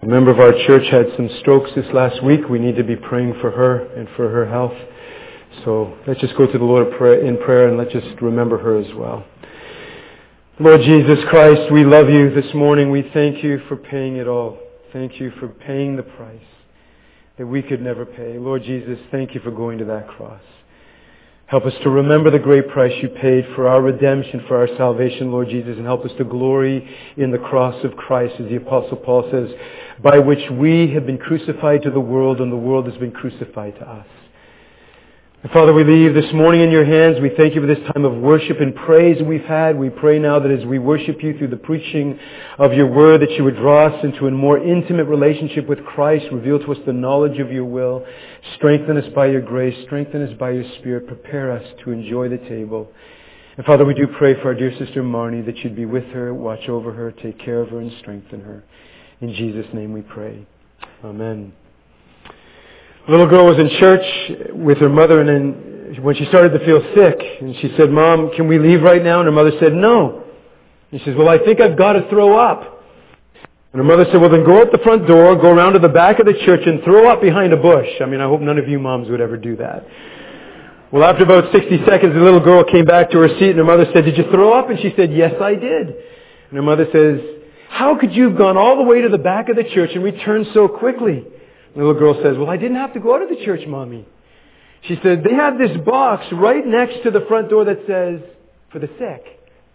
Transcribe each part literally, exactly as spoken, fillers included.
member of our church had some strokes this last week. We need to be praying for her and for her health. So let's just go to the Lord in prayer and let's just remember her as well. Lord Jesus Christ, we love you this morning. We thank you for paying it all. Thank you for paying the price that we could never pay. Lord Jesus, thank you for going to that cross. Help us to remember the great price you paid for our redemption, for our salvation, Lord Jesus, and help us to glory in the cross of Christ, as the Apostle Paul says, by which we have been crucified to the world and the world has been crucified to us. And Father, we leave this morning in your hands. We thank you for this time of worship and praise we've had. We pray now that as we worship you through the preaching of your word, that you would draw us into a more intimate relationship with Christ, reveal to us the knowledge of your will, strengthen us by your grace, strengthen us by your Spirit, prepare us to enjoy the table. And Father, we do pray for our dear sister Marnie, that you'd be with her, watch over her, take care of her, and strengthen her. In Jesus' name we pray. Amen. A little girl was in church with her mother, and then when she started to feel sick, and she said, "Mom, can we leave right now?" And her mother said, "No." And she says, "Well, I think I've got to throw up." And her mother said, "Well, then go out the front door, go around to the back of the church, and throw up behind a bush." I mean, I hope none of you moms would ever do that. Well, after about sixty seconds, the little girl came back to her seat, and her mother said, "Did you throw up?" And she said, "Yes, I did." And her mother says, "How could you have gone all the way to the back of the church and returned so quickly?" The little girl says, "Well, I didn't have to go out of the church, Mommy." She said, "They have this box right next to the front door that says, 'For the sick.'"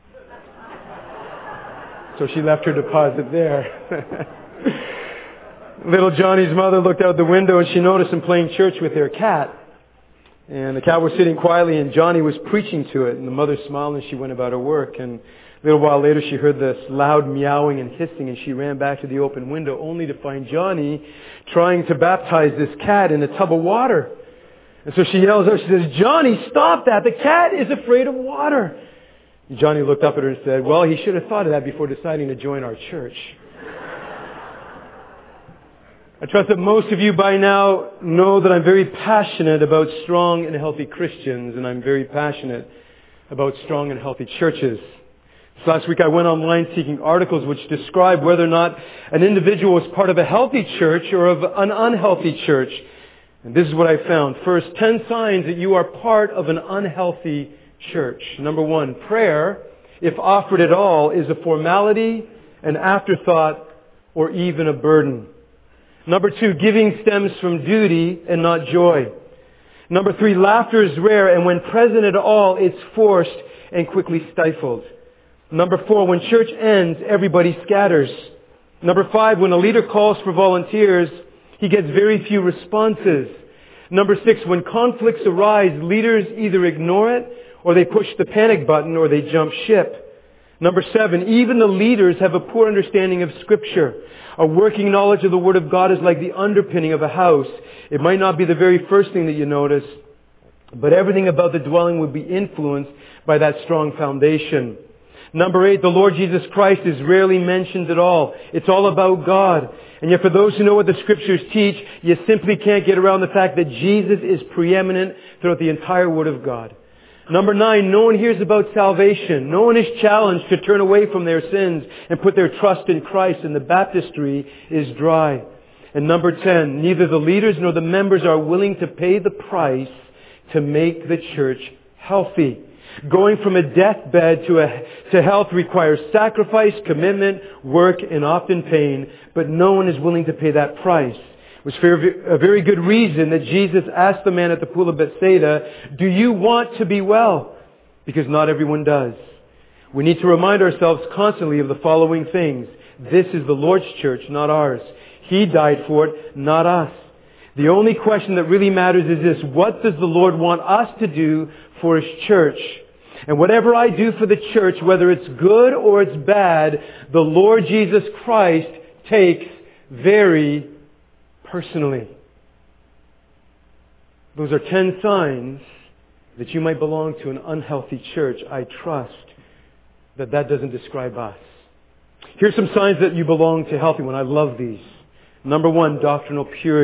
So she left her deposit there. Little Johnny's mother looked out the window and she noticed him playing church with their cat. And the cat was sitting quietly and Johnny was preaching to it. And the mother smiled and she went about her work. And a little while later she heard this loud meowing and hissing and she ran back to the open window only to find Johnny trying to baptize this cat in a tub of water. And so she yells out, she says, "Johnny, stop that! The cat is afraid of water." And Johnny looked up at her and said, "Well, he should have thought of that before deciding to join our church." I trust that most of you by now know that I'm very passionate about strong and healthy Christians, and I'm very passionate about strong and healthy churches. This last week I went online seeking articles which describe whether or not an individual is part of a healthy church or of an unhealthy church. And this is what I found. First, ten signs that you are part of an unhealthy church. Number one, prayer, if offered at all, is a formality, an afterthought, or even a burden. Number two, giving stems from duty and not joy. Number three, laughter is rare, and when present at all, it's forced and quickly stifled. Number four, when church ends, everybody scatters. Number five, when a leader calls for volunteers, he gets very few responses. Number six, when conflicts arise, leaders either ignore it, or they push the panic button, or they jump ship. Number seven, even the leaders have a poor understanding of Scripture. A working knowledge of the Word of God is like the underpinning of a house. It might not be the very first thing that you notice, but everything about the dwelling would be influenced by that strong foundation. Number eight, the Lord Jesus Christ is rarely mentioned at all. It's all about God. And yet for those who know what the Scriptures teach, you simply can't get around the fact that Jesus is preeminent throughout the entire Word of God. Number nine, no one hears about salvation. No one is challenged to turn away from their sins and put their trust in Christ, and the baptistry is dry. And number ten, neither the leaders nor the members are willing to pay the price to make the church healthy. Going from a deathbed to a, to health requires sacrifice, commitment, work, and often pain, but no one is willing to pay that price. It was for a very good reason that Jesus asked the man at the pool of Bethsaida, "Do you want to be well?" Because not everyone does. We need to remind ourselves constantly of the following things. This is the Lord's church, not ours. He died for it, not us. The only question that really matters is this: what does the Lord want us to do for His church? And whatever I do for the church, whether it's good or it's bad, the Lord Jesus Christ takes very personally. Those are ten signs that you might belong to an unhealthy church. I trust that that doesn't describe us. Here's some signs that you belong to a healthy one. I love these. Number one, doctrinal purity.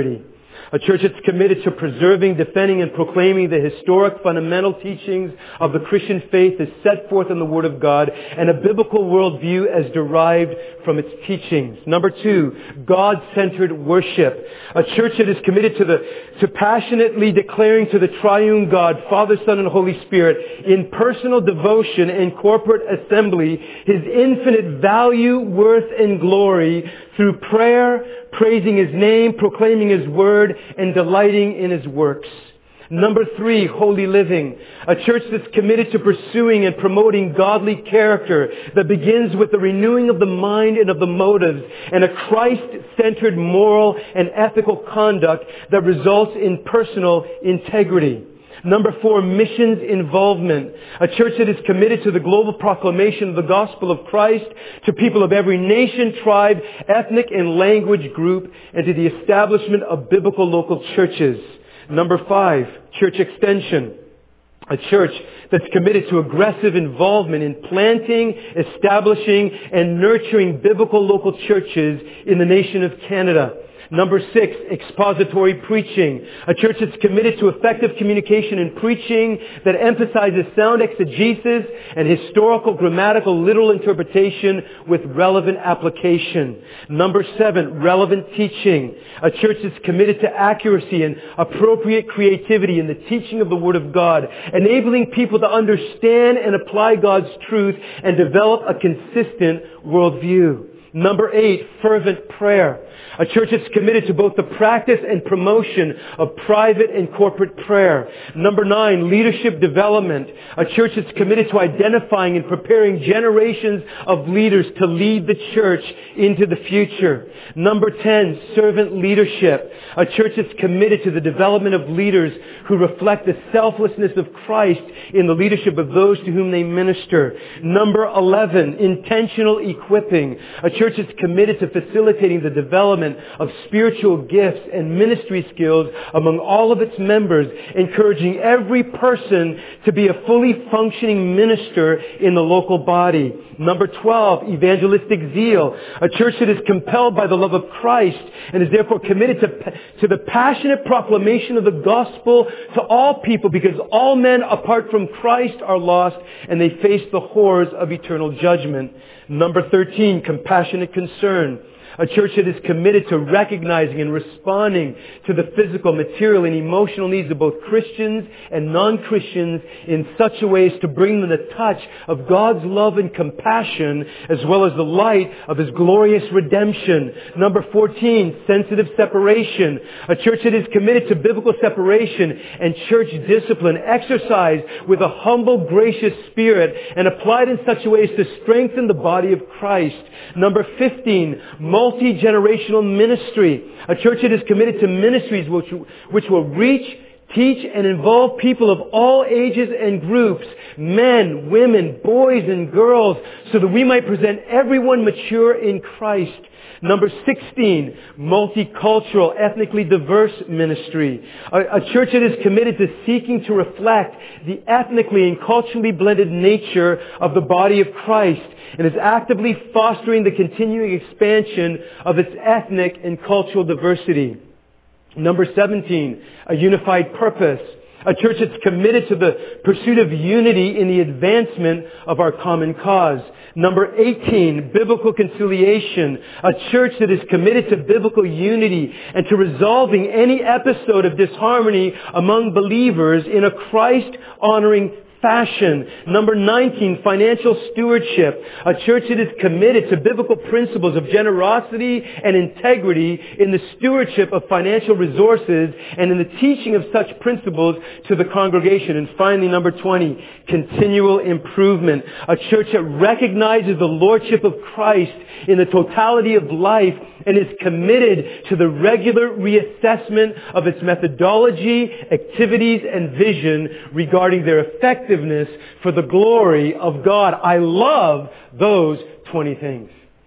A church that's committed to preserving, defending, and proclaiming the historic fundamental teachings of the Christian faith as set forth in the Word of God, and a biblical worldview as derived from its teachings. Number two, God-centered worship. A church that is committed to the to passionately declaring to the triune God, Father, Son, and Holy Spirit, in personal devotion and corporate assembly, His infinite value, worth, and glory through prayer, praising His name, proclaiming His Word, and delighting in His works. Number three, holy living. A church that's committed to pursuing and promoting godly character that begins with the renewing of the mind and of the motives, and a Christ-centered moral and ethical conduct that results in personal integrity. Number four, missions involvement. A church that is committed to the global proclamation of the gospel of Christ to people of every nation, tribe, ethnic, and language group, and to the establishment of biblical local churches. Number five, church extension. A church that's committed to aggressive involvement in planting, establishing, and nurturing biblical local churches in the nation of Canada. Number six, expository preaching. A church that's committed to effective communication and preaching that emphasizes sound exegesis and historical, grammatical, literal interpretation with relevant application. Number seven, relevant teaching. A church that's committed to accuracy and appropriate creativity in the teaching of the Word of God, enabling people to understand and apply God's truth and develop a consistent worldview. Number eight, fervent prayer. A church that's committed to both the practice and promotion of private and corporate prayer. Number nine, leadership development. A church that's committed to identifying and preparing generations of leaders to lead the church into the future. Number ten, servant leadership. A church that's committed to the development of leaders who reflect the selflessness of Christ in the leadership of those to whom they minister. Number eleven, intentional equipping. A church that's committed to facilitating the development of spiritual gifts and ministry skills among all of its members, encouraging every person to be a fully functioning minister in the local body. Number twelve, evangelistic zeal. A church that is compelled by the love of Christ and is therefore committed to, to the passionate proclamation of the gospel to all people, because all men apart from Christ are lost and they face the horrors of eternal judgment. Number thirteen, compassionate concern. A church that is committed to recognizing and responding to the physical, material, and emotional needs of both Christians and non-Christians in such a way as to bring them the touch of God's love and compassion, as well as the light of His glorious redemption. Number fourteen, sensitive separation. A church that is committed to biblical separation and church discipline, exercised with a humble, gracious spirit and applied in such a way as to strengthen the body of Christ. Number fifteen, multi-generational ministry. A church that is committed to ministries which, which will reach, teach, and involve people of all ages and groups, men, women, boys, and girls, so that we might present everyone mature in Christ. Number sixteen, multicultural, ethnically diverse ministry. A, a church that is committed to seeking to reflect the ethnically and culturally blended nature of the body of Christ, and is actively fostering the continuing expansion of its ethnic and cultural diversity. Number seventeen, a unified purpose. A church that's committed to the pursuit of unity in the advancement of our common cause. Number eighteen, biblical conciliation. A church that is committed to biblical unity and to resolving any episode of disharmony among believers in a Christ-honoring fashion. Number nineteen, financial stewardship. A church that is committed to biblical principles of generosity and integrity in the stewardship of financial resources and in the teaching of such principles to the congregation. And finally, number twenty, continual improvement. A church that recognizes the lordship of Christ in the totality of life and is committed to the regular reassessment of its methodology, activities, and vision regarding their effectiveness for the glory of God. I love those twenty things.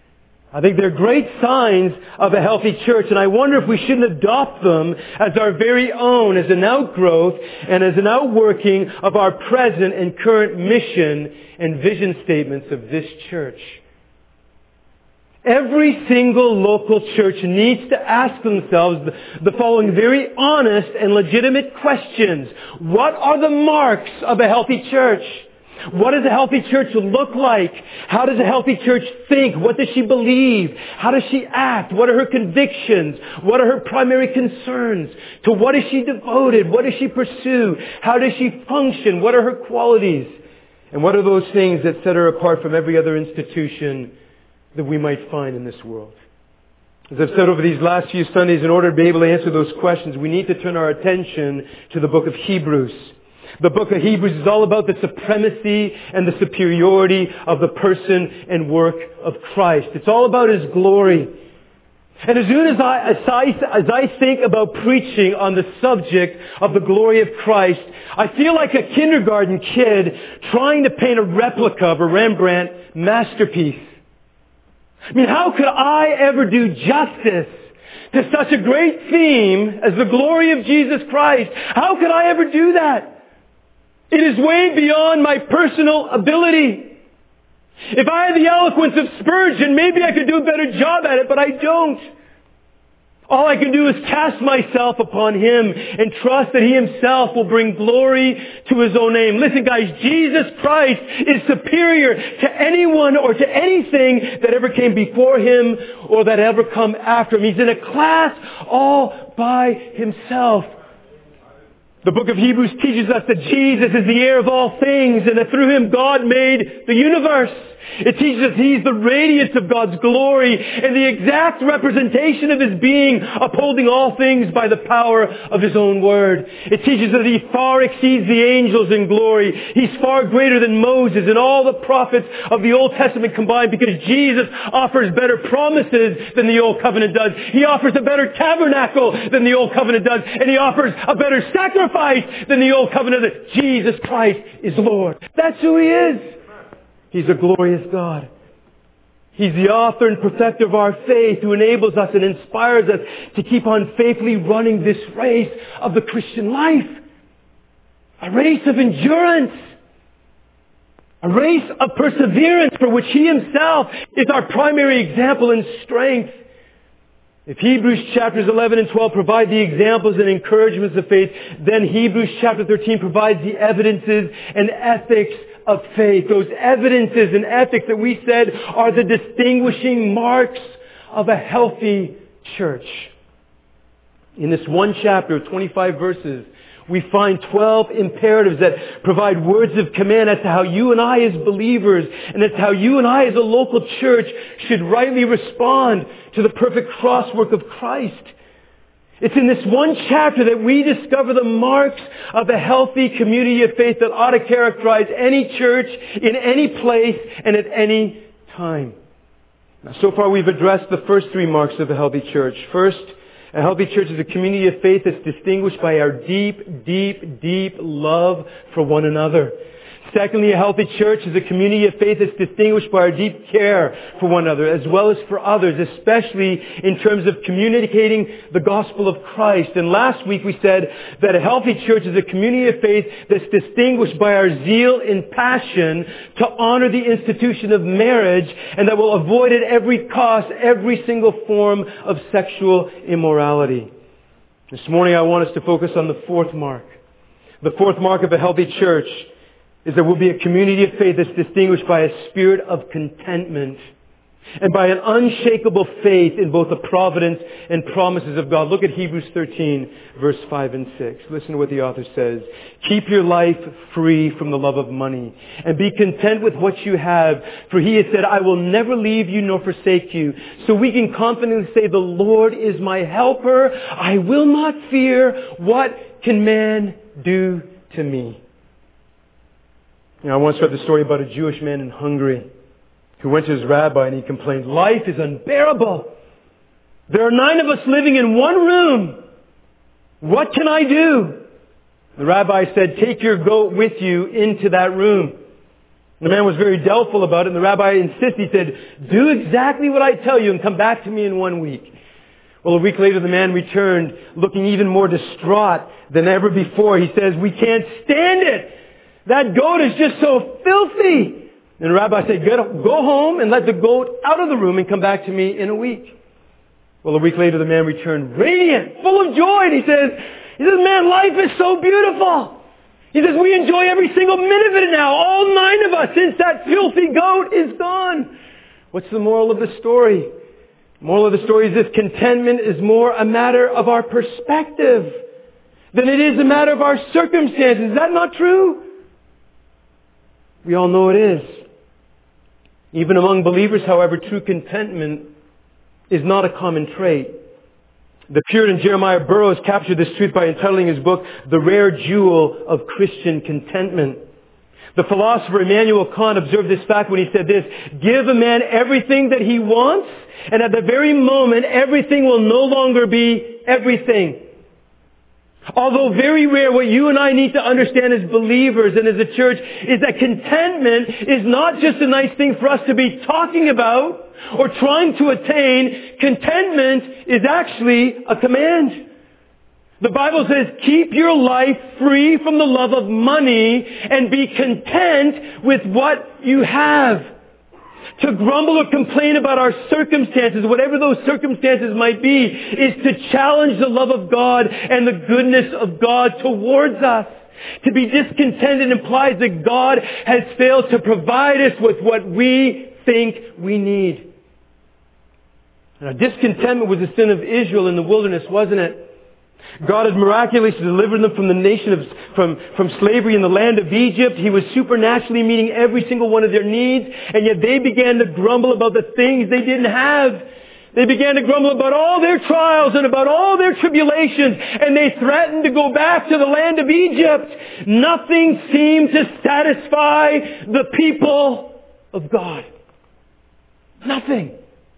I think they're great signs of a healthy church, and I wonder if we shouldn't adopt them as our very own, as an outgrowth and as an outworking of our present and current mission and vision statements of this church. Every single local church needs to ask themselves the following very honest and legitimate questions. What are the marks of a healthy church? What does a healthy church look like? How does a healthy church think? What does she believe? How does she act? What are her convictions? What are her primary concerns? To what is she devoted? What does she pursue? How does she function? What are her qualities? And what are those things that set her apart from every other institution that we might find in this world? As I've said over these last few Sundays, in order to be able to answer those questions, we need to turn our attention to the book of Hebrews. The book of Hebrews is all about the supremacy and the superiority of the person and work of Christ. It's all about His glory. And as soon as I, as I, as I think about preaching on the subject of the glory of Christ, I feel like a kindergarten kid trying to paint a replica of a Rembrandt masterpiece. I mean, how could I ever do justice to such a great theme as the glory of Jesus Christ? How could I ever do that? It is way beyond my personal ability. If I had the eloquence of Spurgeon, maybe I could do a better job at it, but I don't. All I can do is cast myself upon Him and trust that He Himself will bring glory to His own name. Listen, guys, Jesus Christ is superior to anyone or to anything that ever came before Him or that ever come after Him. He's in a class all by Himself. The book of Hebrews teaches us that Jesus is the heir of all things and that through Him God made the universe. It teaches us He's the radiance of God's glory and the exact representation of His being, upholding all things by the power of His own word. It teaches that He far exceeds the angels in glory. He's far greater than Moses and all the prophets of the Old Testament combined, because Jesus offers better promises than the Old Covenant does. He offers a better tabernacle than the Old Covenant does. And He offers a better sacrifice than the Old Covenant does. Jesus Christ is Lord. That's who He is. He's a glorious God. He's the author and perfecter of our faith, who enables us and inspires us to keep on faithfully running this race of the Christian life. A race of endurance. A race of perseverance for which He Himself is our primary example and strength. If Hebrews chapters eleven and twelve provide the examples and encouragements of faith, then Hebrews chapter thirteen provides the evidences and ethics of faith. Those evidences and ethics that we said are the distinguishing marks of a healthy church. In this one chapter of twenty-five verses, we find twelve imperatives that provide words of command as to how you and I as believers and as to how you and I as a local church should rightly respond to the perfect crosswork of Christ. It's in this one chapter that we discover the marks of a healthy community of faith that ought to characterize any church in any place and at any time. Now, so far we've addressed the first three marks of a healthy church. First, a healthy church is a community of faith that's distinguished by our deep, deep, deep love for one another. Secondly, a healthy church is a community of faith that's distinguished by our deep care for one another as well as for others, especially in terms of communicating the gospel of Christ. And last week we said that a healthy church is a community of faith that's distinguished by our zeal and passion to honor the institution of marriage, and that will avoid at every cost every single form of sexual immorality. This morning I want us to focus on the fourth mark. The fourth mark of a healthy church is there will be a community of faith that's distinguished by a spirit of contentment and by an unshakable faith in both the providence and promises of God. Look at Hebrews thirteen, verse five and six. Listen to what the author says. Keep your life free from the love of money and be content with what you have. For He has said, I will never leave you nor forsake you. So we can confidently say, the Lord is my helper. I will not fear. What can man do to me? You know, I once read the story about a Jewish man in Hungary who went to his rabbi and he complained, life is unbearable. There are nine of us living in one room. What can I do? The rabbi said, take your goat with you into that room. The man was very doubtful about it, and the rabbi insisted. He said, do exactly what I tell you and come back to me in one week. Well, a week later the man returned looking even more distraught than ever before. He says, we can't stand it. That goat is just so filthy. And the rabbi said, go go home and let the goat out of the room and come back to me in a week. Well, a week later, the man returned radiant, full of joy. And he says, he says, man, life is so beautiful. He says, we enjoy every single minute of it now, all nine of us, since that filthy goat is gone. What's the moral of the story? The moral of the story is this: contentment is more a matter of our perspective than it is a matter of our circumstances. Is that not true? We all know it is. Even among believers, however, true contentment is not a common trait. The Puritan Jeremiah Burroughs captured this truth by entitling his book, The Rare Jewel of Christian Contentment. The philosopher Immanuel Kant observed this fact when he said this: give a man everything that he wants, and at the very moment, everything will no longer be everything. Although very rare, what you and I need to understand as believers and as a church is that contentment is not just a nice thing for us to be talking about or trying to attain. Contentment is actually a command. The Bible says, keep your life free from the love of money and be content with what you have. To grumble or complain about our circumstances, whatever those circumstances might be, is to challenge the love of God and the goodness of God towards us. To be discontented implies that God has failed to provide us with what we think we need. Now, discontentment was the sin of Israel in the wilderness, wasn't it? God had miraculously delivered them from the nation of, from, from slavery in the land of Egypt. He was supernaturally meeting every single one of their needs, and yet they began to grumble about the things they didn't have. They began to grumble about all their trials and about all their tribulations, and they threatened to go back to the land of Egypt. Nothing seemed to satisfy the people of God. Nothing.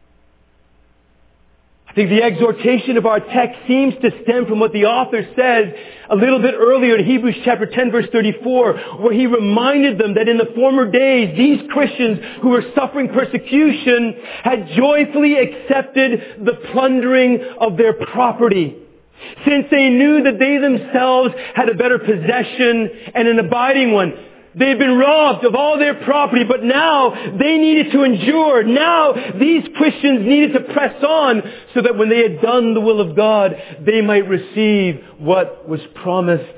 I think the exhortation of our text seems to stem from what the author says a little bit earlier in Hebrews chapter ten verse thirty-four, where he reminded them that in the former days, these Christians who were suffering persecution had joyfully accepted the plundering of their property, since they knew that they themselves had a better possession and an abiding one. They had been robbed of all their property, but now they needed to endure. Now these Christians needed to press on so that when they had done the will of God, they might receive what was promised.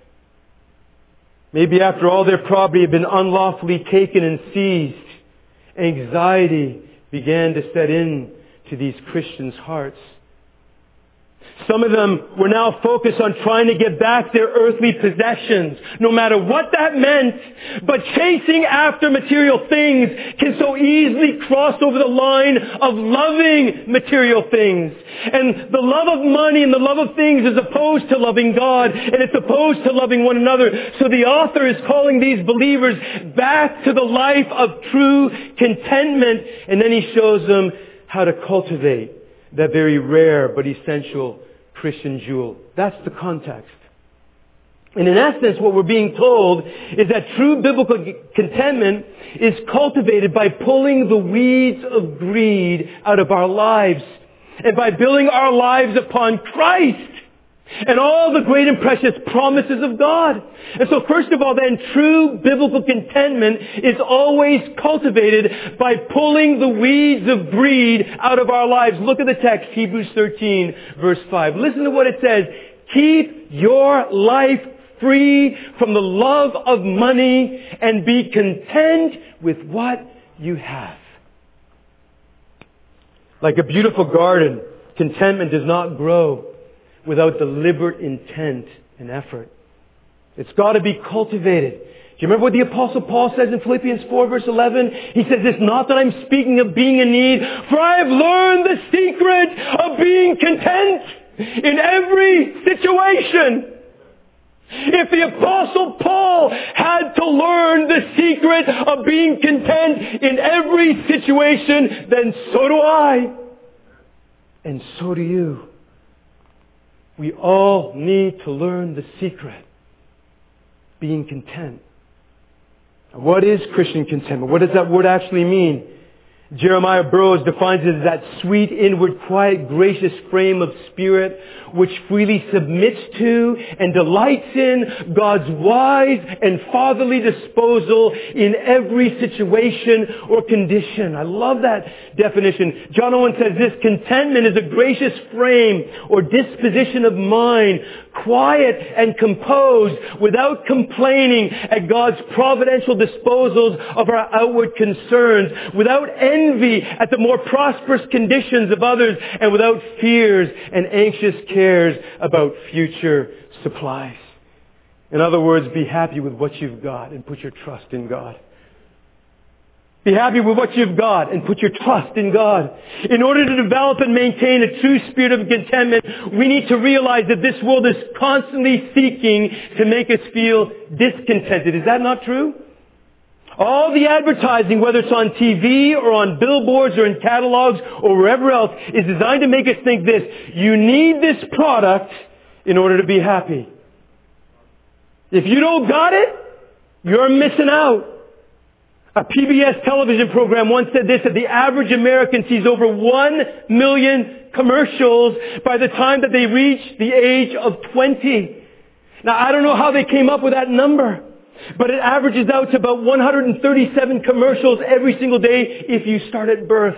Maybe after all their property had been unlawfully taken and seized, anxiety began to set in to these Christians' hearts. Some of them were now focused on trying to get back their earthly possessions, no matter what that meant. But chasing after material things can so easily cross over the line of loving material things. And the love of money and the love of things is opposed to loving God, and it's opposed to loving one another. So the author is calling these believers back to the life of true contentment, and then he shows them how to cultivate that very rare but essential Christian jewel. That's the context. And in essence, what we're being told is that true biblical contentment is cultivated by pulling the weeds of greed out of our lives and by building our lives upon Christ and all the great and precious promises of God. And so first of all then, true biblical contentment is always cultivated by pulling the weeds of greed out of our lives. Look at the text, Hebrews thirteen verse five. Listen to what it says. Keep your life free from the love of money and be content with what you have. Like a beautiful garden, contentment does not grow without deliberate intent and effort. It's got to be cultivated. Do you remember what the Apostle Paul says in Philippians four verse eleven? He says, it's not that I'm speaking of being in need, for I have learned the secret of being content in every situation. If the Apostle Paul had to learn the secret of being content in every situation, then so do I. And so do you. We all need to learn the secret. Being content. What is Christian contentment? What does that word actually mean? Jeremiah Burroughs defines it as that sweet, inward, quiet, gracious frame of spirit which freely submits to and delights in God's wise and fatherly disposal in every situation or condition. I love that definition. John Owen says this: contentment is a gracious frame or disposition of mind, quiet and composed, without complaining at God's providential disposals of our outward concerns, without envy at the more prosperous conditions of others, and without fears and anxious cares about future supplies. In other words, be happy with what you've got and put your trust in God. Be happy with what you've got and put your trust in God. In order to develop and maintain a true spirit of contentment, we need to realize that this world is constantly seeking to make us feel discontented. Is that not true? All the advertising, whether it's on T V or on billboards or in catalogs or wherever else, is designed to make us think this: you need this product in order to be happy. If you don't got it, you're missing out. A P B S television program once said this, that the average American sees over one million commercials by the time that they reach the age of twenty. Now, I don't know how they came up with that number, but it averages out to about one hundred thirty-seven commercials every single day if you start at birth.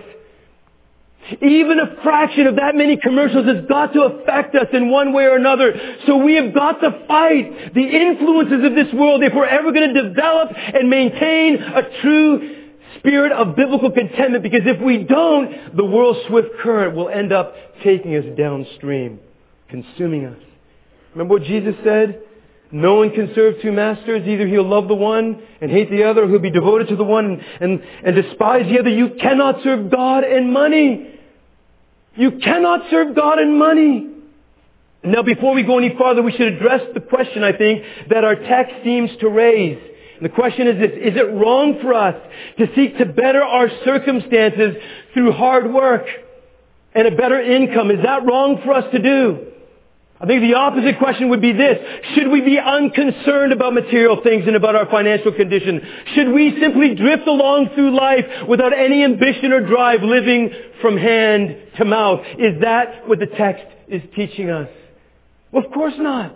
Even a fraction of that many commercials has got to affect us in one way or another. So we have got to fight the influences of this world if we're ever going to develop and maintain a true spirit of biblical contentment. Because if we don't, the world's swift current will end up taking us downstream, consuming us. Remember what Jesus said? No one can serve two masters. Either he'll love the one and hate the other, or he'll be devoted to the one and, and despise the other. You cannot serve God and money. You cannot serve God and money. Now, before we go any farther, we should address the question, I think, that our text seems to raise. And the question is this: is it wrong for us to seek to better our circumstances through hard work and a better income? Is that wrong for us to do? I think the opposite question would be this: should we be unconcerned about material things and about our financial condition? Should we simply drift along through life without any ambition or drive, living from hand to mouth? Is that what the text is teaching us? Well, of course not.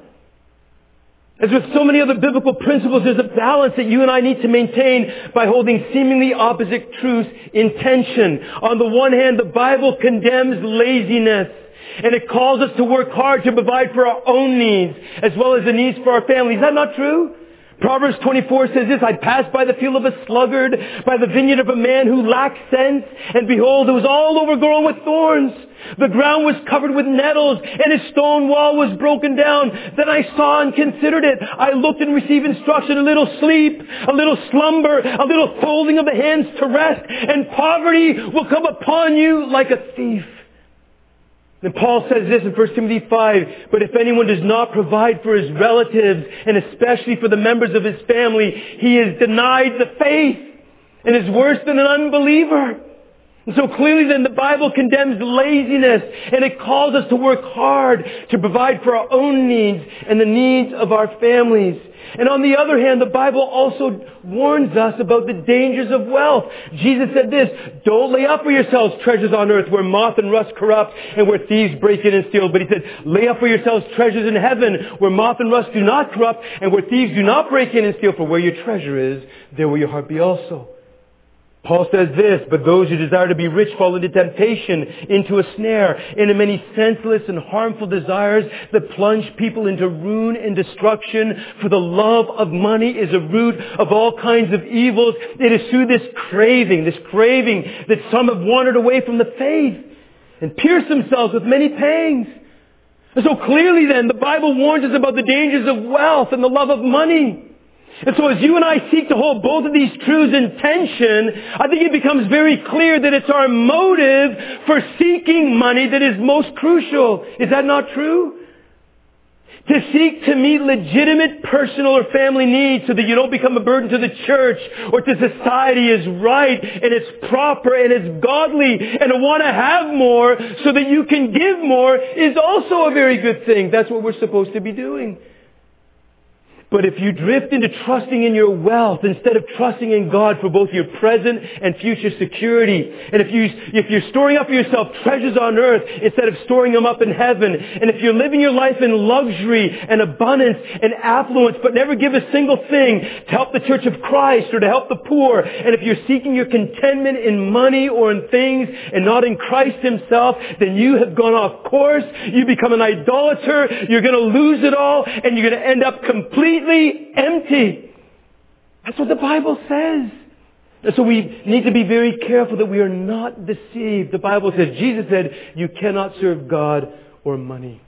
As with so many other biblical principles, there's a balance that you and I need to maintain by holding seemingly opposite truths in tension. On the one hand, the Bible condemns laziness, and it calls us to work hard to provide for our own needs as well as the needs for our family. Is that not true? Proverbs twenty-four says this: I passed by the field of a sluggard, by the vineyard of a man who lacked sense, and behold, it was all overgrown with thorns. The ground was covered with nettles, and his stone wall was broken down. Then I saw and considered it. I looked and received instruction: a little sleep, a little slumber, a little folding of the hands to rest, and poverty will come upon you like a thief. And Paul says this in First Timothy five, but if anyone does not provide for his relatives, and especially for the members of his family, he is denied the faith and is worse than an unbeliever. And so clearly then the Bible condemns laziness, and it calls us to work hard to provide for our own needs and the needs of our families. And on the other hand, the Bible also warns us about the dangers of wealth. Jesus said this: don't lay up for yourselves treasures on earth where moth and rust corrupt and where thieves break in and steal. But he said, lay up for yourselves treasures in heaven where moth and rust do not corrupt and where thieves do not break in and steal. For where your treasure is, there will your heart be also. Paul says this: but those who desire to be rich fall into temptation, into a snare, into many senseless and harmful desires that plunge people into ruin and destruction. For the love of money is a root of all kinds of evils. It is through this craving, this craving, that some have wandered away from the faith and pierced themselves with many pangs. And so clearly then, the Bible warns us about the dangers of wealth and the love of money. And so as you and I seek to hold both of these truths in tension, I think it becomes very clear that it's our motive for seeking money that is most crucial. Is that not true? To seek to meet legitimate personal or family needs so that you don't become a burden to the church or to society is right and it's proper and it's godly, and to want to have more so that you can give more is also a very good thing. That's what we're supposed to be doing. But if you drift into trusting in your wealth instead of trusting in God for both your present and future security, and if you, if you're storing up for yourself treasures on earth instead of storing them up in heaven, and if you're living your life in luxury and abundance and affluence, but never give a single thing to help the Church of Christ or to help the poor, and if you're seeking your contentment in money or in things and not in Christ Himself, then you have gone off course. You become an idolater. You're going to lose it all, and you're going to end up completely empty. That's what the Bible says. And so we need to be very careful that we are not deceived. The Bible says, Jesus said, you cannot serve God or money.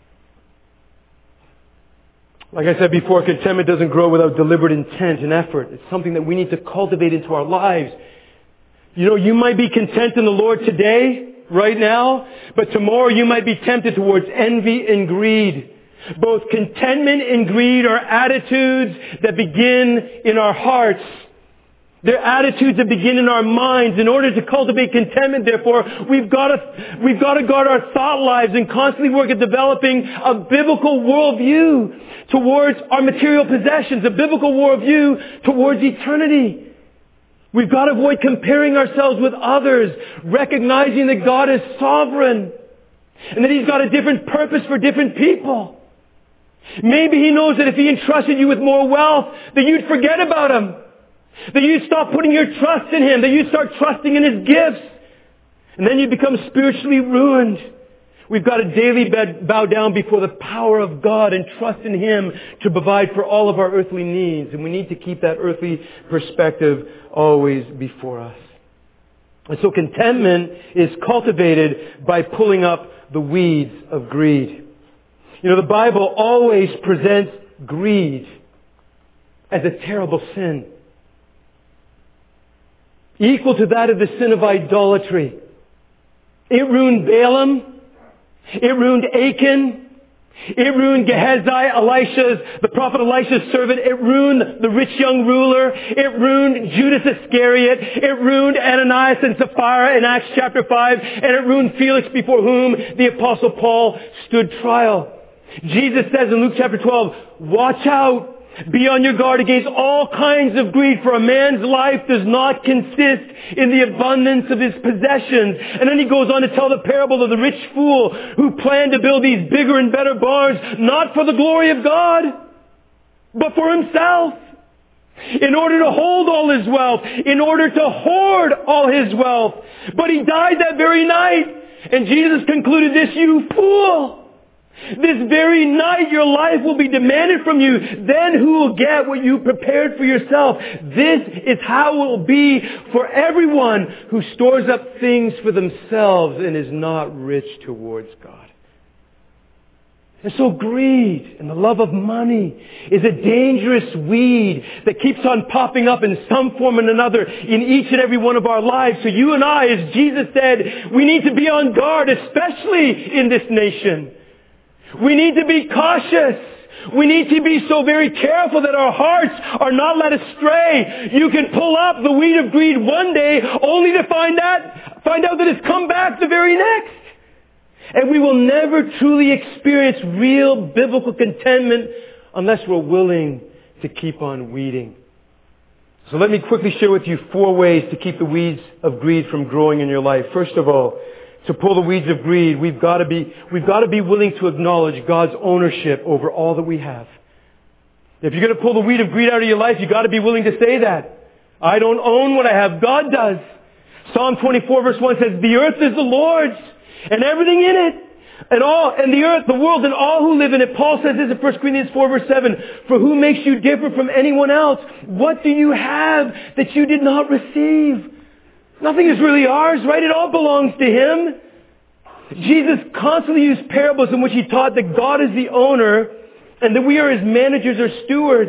Like I said before, contentment doesn't grow without deliberate intent and effort. It's something that we need to cultivate into our lives. You know, you might be content in the Lord today, right now, but tomorrow you might be tempted towards envy and greed. Both contentment and greed are attitudes that begin in our hearts. They're attitudes that begin in our minds. In order to cultivate contentment, therefore, we've got to, we've got to guard our thought lives and constantly work at developing a biblical worldview towards our material possessions, a biblical worldview towards eternity. We've got to avoid comparing ourselves with others, recognizing that God is sovereign and that He's got a different purpose for different people. Maybe He knows that if He entrusted you with more wealth, that you'd forget about Him. That you'd stop putting your trust in Him. That you'd start trusting in His gifts. And then you become spiritually ruined. We've got to daily bow down before the power of God and trust in Him to provide for all of our earthly needs. And we need to keep that earthly perspective always before us. And so contentment is cultivated by pulling up the weeds of greed. You know, the Bible always presents greed as a terrible sin, equal to that of the sin of idolatry. It ruined Balaam. It ruined Achan. It ruined Gehazi, Elisha's, the prophet Elisha's servant. It ruined the rich young ruler. It ruined Judas Iscariot. It ruined Ananias and Sapphira in Acts chapter five. And it ruined Felix, before whom the Apostle Paul stood trial. Jesus says in Luke chapter twelve, watch out. Be on your guard against all kinds of greed, for a man's life does not consist in the abundance of his possessions. And then he goes on to tell the parable of the rich fool who planned to build these bigger and better barns, not for the glory of God, but for himself. In order to hold all his wealth, in order to hoard all his wealth. But he died that very night. And Jesus concluded this, you fool! This very night your life will be demanded from you. Then who will get what you prepared for yourself? This is how it will be for everyone who stores up things for themselves and is not rich towards God. And so greed and the love of money is a dangerous weed that keeps on popping up in some form or another in each and every one of our lives. So you and I, as Jesus said, we need to be on guard, especially in this nation. We need to be cautious. We need to be so very careful that our hearts are not led astray. You can pull up the weed of greed one day only to find out, find out that it's come back the very next. And we will never truly experience real biblical contentment unless we're willing to keep on weeding. So let me quickly share with you four ways to keep the weeds of greed from growing in your life. First of all, to pull the weeds of greed, we've got to be, we've got to be willing to acknowledge God's ownership over all that we have. If you're going to pull the weed of greed out of your life, you've got to be willing to say that. I don't own what I have. God does. Psalm twenty-four verse one says, the earth is the Lord's and everything in it. And all, and the earth, the world, and all who live in it. Paul says this in First Corinthians four verse seven, for who makes you different from anyone else? What do you have that you did not receive? Nothing is really ours, right? It all belongs to Him. Jesus constantly used parables in which He taught that God is the owner and that we are His managers or stewards.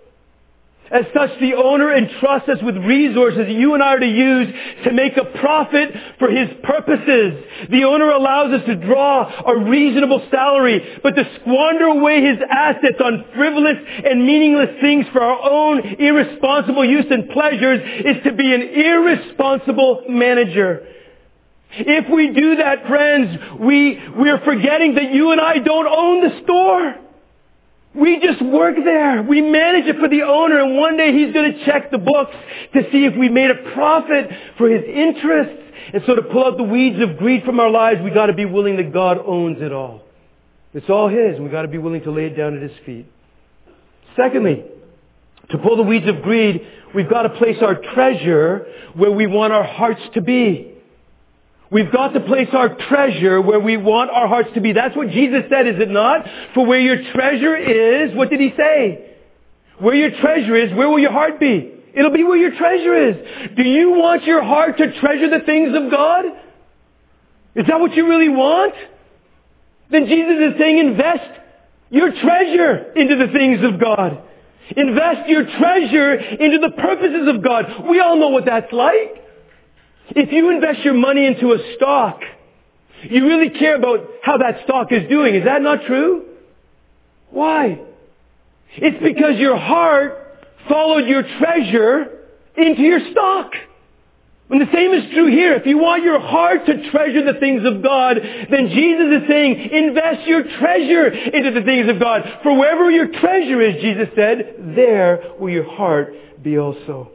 As such, the owner entrusts us with resources that you and I are to use to make a profit for His purposes. The owner allows us to draw a reasonable salary, but to squander away His assets on frivolous and meaningless things for our own irresponsible use and pleasures is to be an irresponsible manager. If we do that, friends, we, we are forgetting that you and I don't own the store. We just work there. We manage it for the owner, and one day he's going to check the books to see if we made a profit for his interests. And so to pull out the weeds of greed from our lives, we got to be willing that God owns it all. It's all his, and we got to be willing to lay it down at his feet. Secondly, to pull the weeds of greed, we've got to place our treasure where we want our hearts to be. We've got to place our treasure where we want our hearts to be. That's what Jesus said, is it not? For where your treasure is, what did he say? Where your treasure is, where will your heart be? It'll be where your treasure is. Do you want your heart to treasure the things of God? Is that what you really want? Then Jesus is saying, invest your treasure into the things of God. Invest your treasure into the purposes of God. We all know what that's like. If you invest your money into a stock, you really care about how that stock is doing. Is that not true? Why? It's because your heart followed your treasure into your stock. And the same is true here. If you want your heart to treasure the things of God, then Jesus is saying, invest your treasure into the things of God. For wherever your treasure is, Jesus said, there will your heart be also.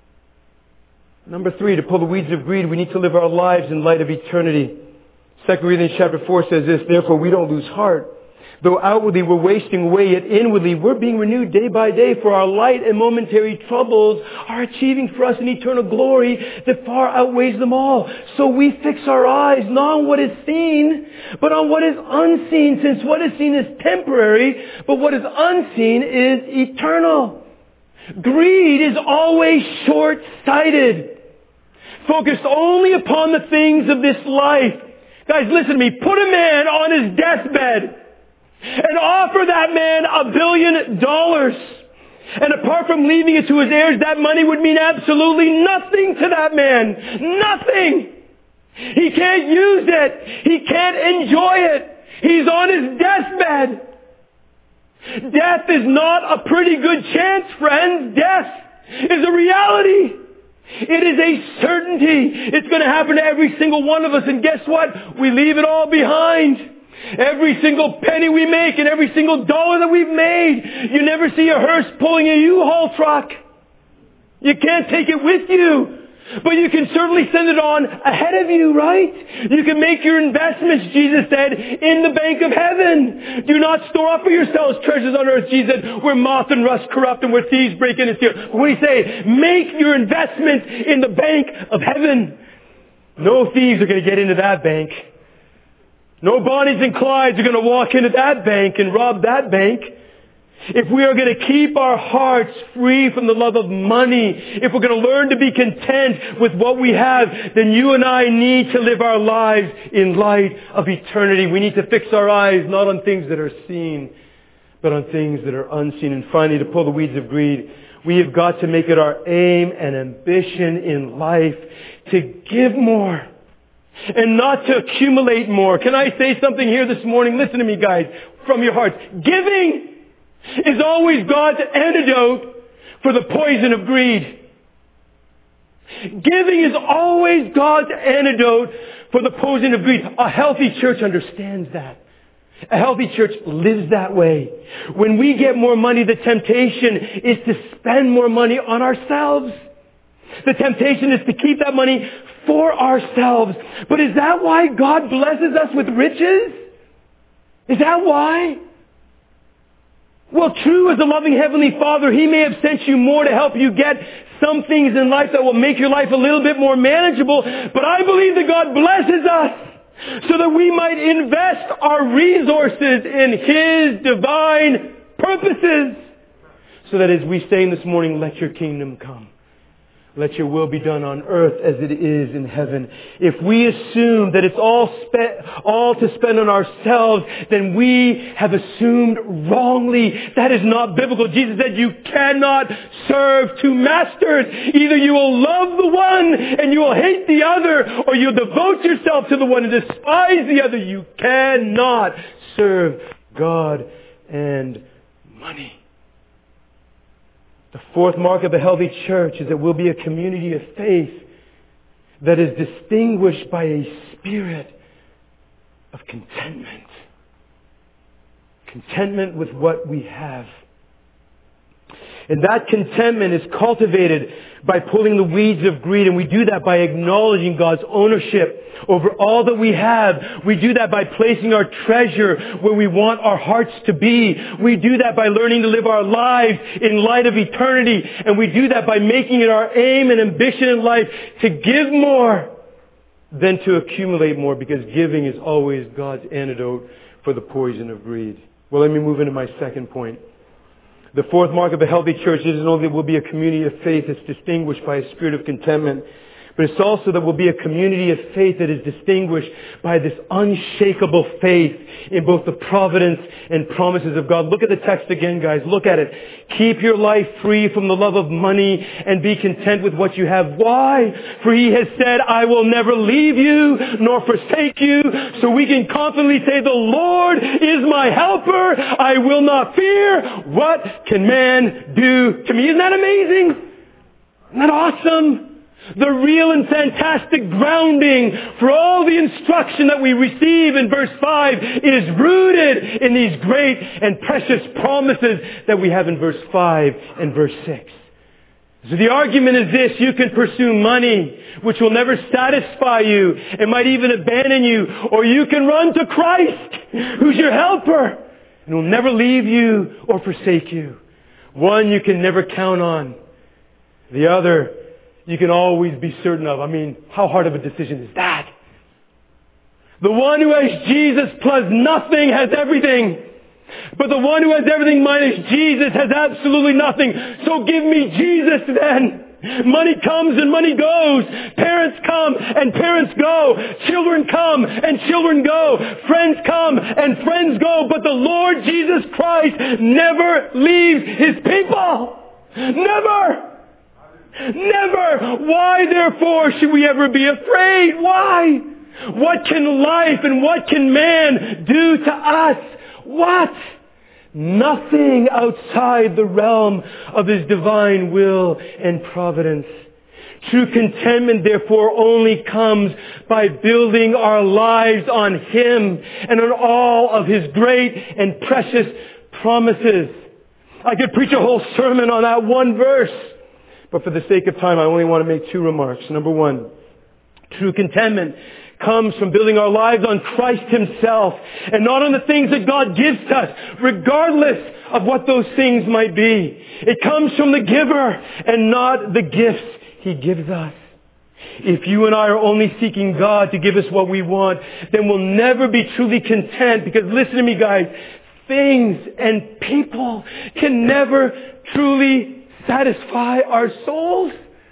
Number three, to pull the weeds of greed, we need to live our lives in light of eternity. Second Corinthians chapter four says this, therefore we don't lose heart. Though outwardly we're wasting away, yet inwardly we're being renewed day by day, for our light and momentary troubles are achieving for us an eternal glory that far outweighs them all. So we fix our eyes not on what is seen, but on what is unseen, since what is seen is temporary, but what is unseen is eternal. Greed is always short-sighted, focused only upon the things of this life. Guys, listen to me. Put a man on his deathbed and offer that man a billion dollars. And apart from leaving it to his heirs, that money would mean absolutely nothing to that man. Nothing. He can't use it. He can't enjoy it. He's on his deathbed. Death is not a pretty good chance, friends. Death is a reality. It is a certainty. It's going to happen to every single one of us. And guess what? We leave it all behind. Every single penny we make and every single dollar that we've made. You never see a hearse pulling a U-Haul truck. You can't take it with you. But you can certainly send it on ahead of you, right? You can make your investments, Jesus said, in the bank of heaven. Do not store up for yourselves treasures on earth, Jesus said, where moth and rust corrupt and where thieves break in and steal. But what do you say? Make your investments in the bank of heaven. No thieves are going to get into that bank. No Bonnies and Clydes are going to walk into that bank and rob that bank. If we are going to keep our hearts free from the love of money, if we're going to learn to be content with what we have, then you and I need to live our lives in light of eternity. We need to fix our eyes not on things that are seen, but on things that are unseen. And finally, to pull the weeds of greed, we have got to make it our aim and ambition in life to give more and not to accumulate more. Can I say something here this morning? Listen to me, guys, from your hearts. Giving is always God's antidote for the poison of greed. Giving is always God's antidote for the poison of greed. A healthy church understands that. A healthy church lives that way. When we get more money, the temptation is to spend more money on ourselves. The temptation is to keep that money for ourselves. But is that why God blesses us with riches? Is that why? Well, true, as a loving Heavenly Father, He may have sent you more to help you get some things in life that will make your life a little bit more manageable. But I believe that God blesses us so that we might invest our resources in His divine purposes. So that as we say this morning, let your kingdom come. Let your will be done on earth as it is in heaven. If we assume that it's all spent, all to spend on ourselves, then we have assumed wrongly. That is not biblical. Jesus said you cannot serve two masters. Either you will love the one and you will hate the other, or you'll devote yourself to the one and despise the other. You cannot serve God and money. The fourth mark of a healthy church is that we'll be a community of faith that is distinguished by a spirit of contentment. Contentment with what we have. And that contentment is cultivated by pulling the weeds of greed. And we do that by acknowledging God's ownership over all that we have. We do that by placing our treasure where we want our hearts to be. We do that by learning to live our lives in light of eternity. And we do that by making it our aim and ambition in life to give more than to accumulate more, because giving is always God's antidote for the poison of greed. Well, let me move into my second point. The fourth mark of a healthy church isn't only that we'll be a community of faith that's distinguished by a spirit of contentment, but it's also that we'll be a community of faith that is distinguished by this unshakable faith in both the providence and promises of God. Look at the text again, guys. Look at it. Keep your life free from the love of money and be content with what you have. Why? For He has said, I will never leave you nor forsake you. So we can confidently say, the Lord is my helper. I will not fear. What can man do to me? Isn't that amazing? Isn't that awesome? The real and fantastic grounding for all the instruction that we receive in verse five is rooted in these great and precious promises that we have in verse five and verse six. So the argument is this: you can pursue money, which will never satisfy you and might even abandon you, or you can run to Christ, who's your helper, and will never leave you or forsake you. One you can never count on. The other you can always be certain of. I mean, how hard of a decision is that? The one who has Jesus plus nothing has everything. But the one who has everything minus Jesus has absolutely nothing. So give me Jesus then. Money comes and money goes. Parents come and parents go. Children come and children go. Friends come and friends go. But the Lord Jesus Christ never leaves His people. Never. Never. Why, therefore, should we ever be afraid? Why? What can life and what can man do to us? What? Nothing outside the realm of His divine will and providence. True contentment, therefore, only comes by building our lives on Him and on all of His great and precious promises. I could preach a whole sermon on that one verse. But for the sake of time, I only want to make two remarks. Number one, true contentment comes from building our lives on Christ Himself and not on the things that God gives us, regardless of what those things might be. It comes from the giver and not the gifts He gives us. If you and I are only seeking God to give us what we want, then we'll never be truly content, because listen to me, guys, things and people can never truly satisfy our souls.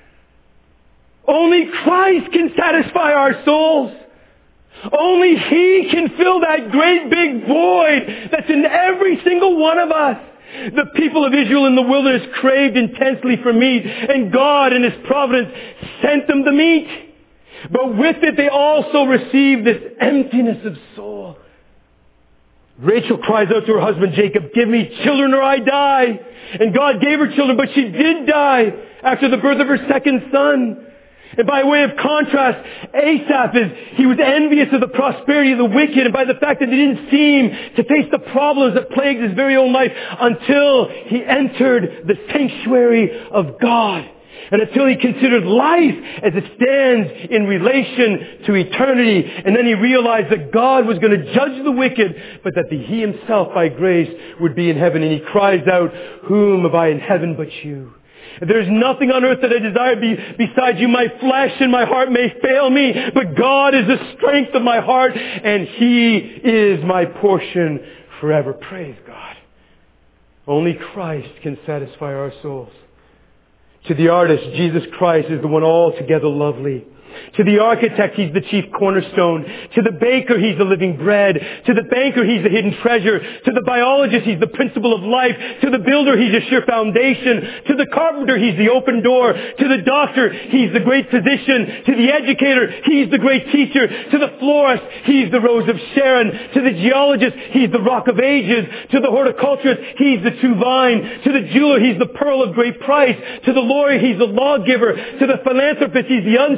Only Christ can satisfy our souls. Only He can fill that great big void that's in every single one of us. The people of Israel in the wilderness craved intensely for meat, and God in His providence sent them the meat. But with it they also received this emptiness of soul. Rachel cries out to her husband Jacob, give me children or I die. And God gave her children, but she did die after the birth of her second son. And by way of contrast, Asaph is, he was envious of the prosperity of the wicked, and by the fact that he didn't seem to face the problems that plagued his very own life until he entered the sanctuary of God. And until he considered life as it stands in relation to eternity. And then he realized that God was going to judge the wicked, but that the, he himself by grace would be in heaven. And he cries out, whom have I in heaven but you? There's nothing on earth that I desire be, besides you. My flesh and my heart may fail me, but God is the strength of my heart, and He is my portion forever. Praise God. Only Christ can satisfy our souls. To the artist, Jesus Christ is the one altogether lovely. To the architect, He's the chief cornerstone. To the baker, He's the living bread. To the banker, He's the hidden treasure. To the biologist, He's the principle of life. To the builder, He's a sure foundation. To the carpenter, He's the open door. To the doctor, He's the great physician. To the educator, He's the great teacher. To the florist, He's the rose of Sharon. To the geologist, He's the rock of ages. To the horticulturist, He's the true vine. To the jeweler, He's the pearl of great price. To the lawyer, He's the lawgiver. To the philanthropist, He's the unspeakable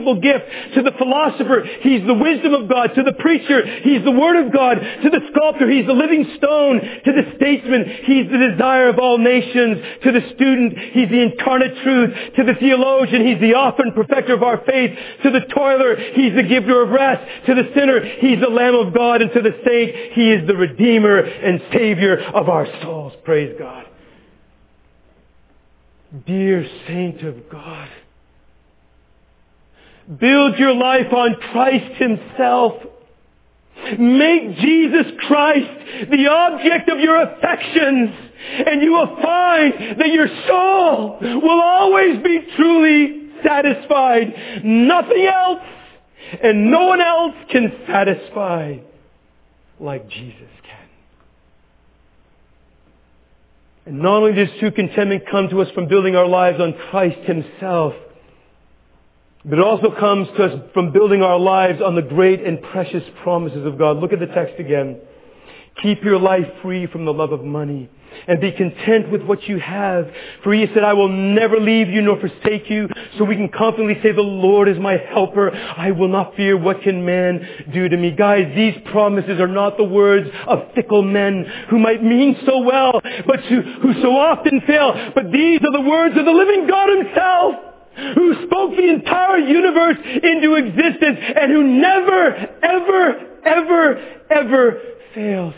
unspeakable gift. To the philosopher, He's the wisdom of God. To the preacher, He's the Word of God. To the sculptor, He's the living stone. To the statesman, He's the desire of all nations. To the student, He's the incarnate truth. To the theologian, He's the author and perfecter of our faith. To the toiler, He's the giver of rest. To the sinner, He's the Lamb of God. And to the saint, He is the Redeemer and Savior of our souls. Praise God. Dear saint of God, build your life on Christ Himself. Make Jesus Christ the object of your affections, and you will find that your soul will always be truly satisfied. Nothing else and no one else can satisfy like Jesus can. And not only does true contentment come to us from building our lives on Christ Himself, but it also comes to us from building our lives on the great and precious promises of God. Look at the text again. Keep your life free from the love of money and be content with what you have. For He said, I will never leave you nor forsake you. So we can confidently say, the Lord is my helper. I will not fear what can man do to me. Guys, these promises are not the words of fickle men who might mean so well, but who, who so often fail. But these are the words of the living God Himself, who spoke the entire universe into existence and who never, ever, ever, ever fails.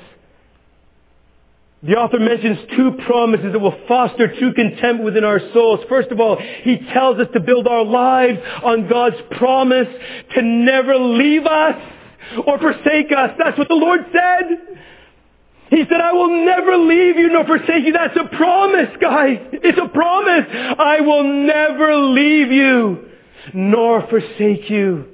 The author mentions two promises that will foster true content within our souls. First of all, he tells us to build our lives on God's promise to never leave us or forsake us. That's what the Lord said. He said, I will never leave you nor forsake you. That's a promise, guys. It's a promise. I will never leave you nor forsake you.